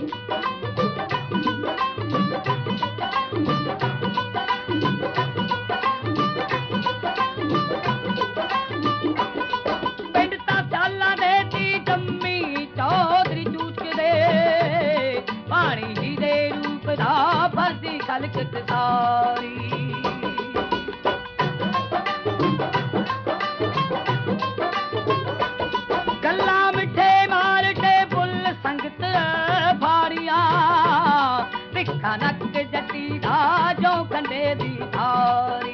ਪਿੰਡ ਤਾਂ ਚਾਲਾਂ ਦੇ ਤੀ ਜੰਮੀ ਚੌਧਰੀ ਚੂਚਕਦੇ ਪਾਣੀ ਜੀ ਦੇ ਰੂਪ ਦਾ ਫਰਦੀ ਖਲਕਤ ਸਾਰੀ ਗੱਲਾਂ ਮਿੱਠੇ ਮਾਰਟੇ ਫੁੱਲ ਸੰਗਤ ਫਾੜੀਆਂ ਤਿੱਖਾ ਨੱਕ ਜੱਟੀ ਦਾ ਜੋ ਕੰਡੇ ਦੀ ਥਾਰੀ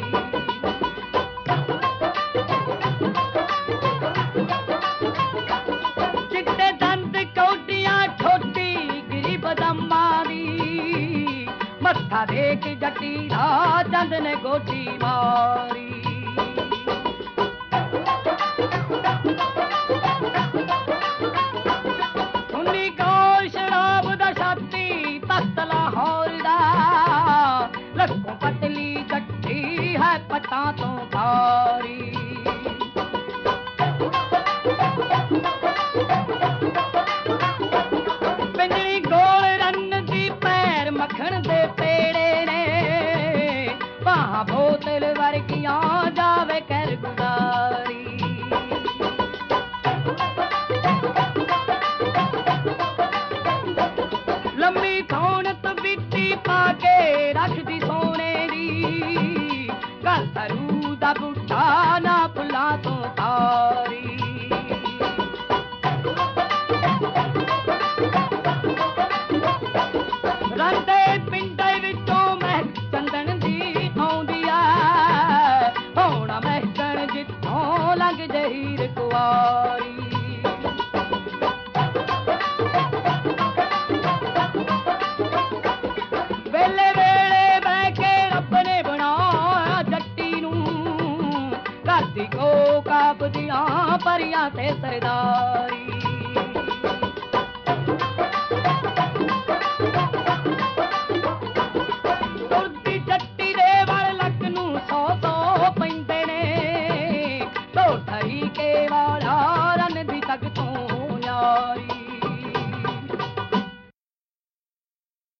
ਚਿੱਟੇ ਦੰਦ ਕੌਡੀਆਂ ਠੋਟੀ ਗਰੀਬ ਦੰਮਾਂ ਦੀ ਮੱਥਾ ਦੇਖ ਜੱਟੀ ਦਾ ਚੰਦ ਨੇ ਗੋਡੀ ਮਾਰੀ ਸੁਣੀ ਕੋਲ ਸ਼ਰਾਬ ਦਾ ਛਾਤੀ ਤਖਤ ਲਾਹੌਰ ਦਾ ਲੱਖੋਂ ਪਤਲੀ ਜੱਟੀ ਹੈ ਪਟਾਂ ਤੋਂ ਭਾਰੀ ਪਿੰਜਰੀ ਗੋਲ ਰੰਨ ਦੀ ਪੈਰ ਮੱਖਣ ਦੇ ਪੇੜੇ ਨੇ ਬਾਹਾਂ ਬੋਤਲ ਵਰਗੀਆਂ ਜਾਵੇ ਕਰ ਗੁਜ਼ਾਰੀ ਲੰਮੀ ਥੋਣਤ ਬਿੱਤੀ ਪਾ ਕੇ ਰੱਖਦੀ ਸੋਨੇ ਦੀ ਘਰ ਸਰੂ ਦਾ ਬੂਟਾ ਨਾ ਫੁੱਲਾਂ ਤੋਂ ਤਾਰੀ ਰੰਦੇ ਪਿੰਡੇ ਵਿੱਚੋਂ ਮਹਿਕ ਚੰਦਨ ਦੀ ਆਉਂਦੀ ਐ ਹੋਣਾ ਮਹਿਕਣ ਜਿੱਥੋਂ ਲੰਘ ਜਹੀਰ ਕੁਆਰੀ ਵੇਲੇ ਵੇਲੇ ਬਹਿ ਕੇ ਰੱਬ ਨੇ ਬਣਾਇਆ ਜੱਟੀ ਨੂੰ ਕਰਦੀ ਕੋ ਕਾਬਦੀਆਂ ਪਰੀਆਂ ਤੇ ਸਰਦਾਰੀ ਤੁਰਦੀ ਜੱਟੀ ਦੇ ਵਲ ਲੱਕ ਨੂੰ 100 ਪੈਂਦੇ ਨੇ ਢੋਠਰੀ ਕੇ ਵਾਲਾ ਰਨ ਦੀ ਤੱਕ ਤੋਂ